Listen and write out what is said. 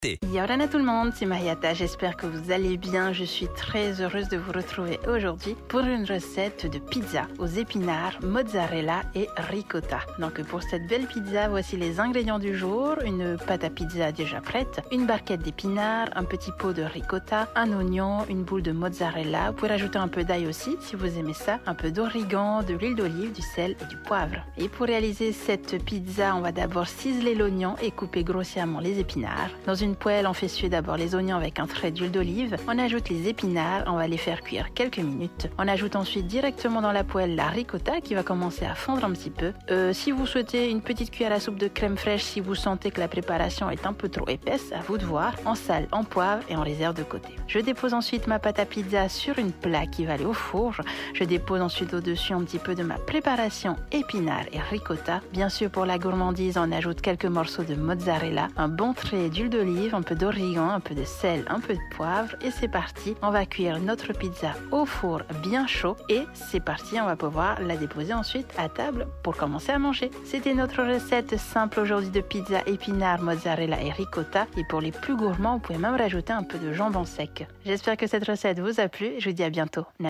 thé. Yorana tout le monde, c'est Mariata, j'espère que vous allez bien. Je suis très heureuse de vous retrouver aujourd'hui pour une recette de pizza aux épinards, mozzarella et ricotta. Donc pour cette belle pizza, voici les ingrédients du jour. Une pâte à pizza déjà prête, une barquette d'épinards, un petit pot de ricotta, un oignon, une boule de mozzarella. Vous pouvez rajouter un peu d'ail aussi si vous aimez ça, un peu d'origan, de l'huile d'olive, du sel et du poivre. Et pour réaliser cette pizza, on va d'abord ciseler l'oignon et couper grossièrement les épinards. Dans une poêle, on fait suer d'abord les oignons avec un trait d'huile d'olive. On ajoute les épinards, on va les faire cuire quelques minutes. On ajoute ensuite directement dans la poêle la ricotta qui va commencer à fondre un petit peu. Si vous souhaitez une petite cuillère à soupe de crème fraîche, si vous sentez que la préparation est un peu trop épaisse, à vous de voir. On sale, on poivre et on réserve de côté. Je dépose ensuite ma pâte à pizza sur une plaque qui va aller au four. Je dépose ensuite au-dessus un petit peu de ma préparation épinards et ricotta. Bien sûr, pour la gourmandise, on ajoute quelques morceaux de mozzarella, un bon trait d'huile d'olive, un peu d'origan, un peu de sel, un peu de poivre et c'est parti. On va cuire notre pizza au four bien chaud et c'est parti, on va pouvoir la déposer ensuite à table pour commencer à manger. C'était notre recette simple aujourd'hui de pizza épinards, mozzarella et ricotta et pour les plus gourmands, vous pouvez même rajouter un peu de jambon sec. J'espère que cette recette vous a plu, je vous dis à bientôt.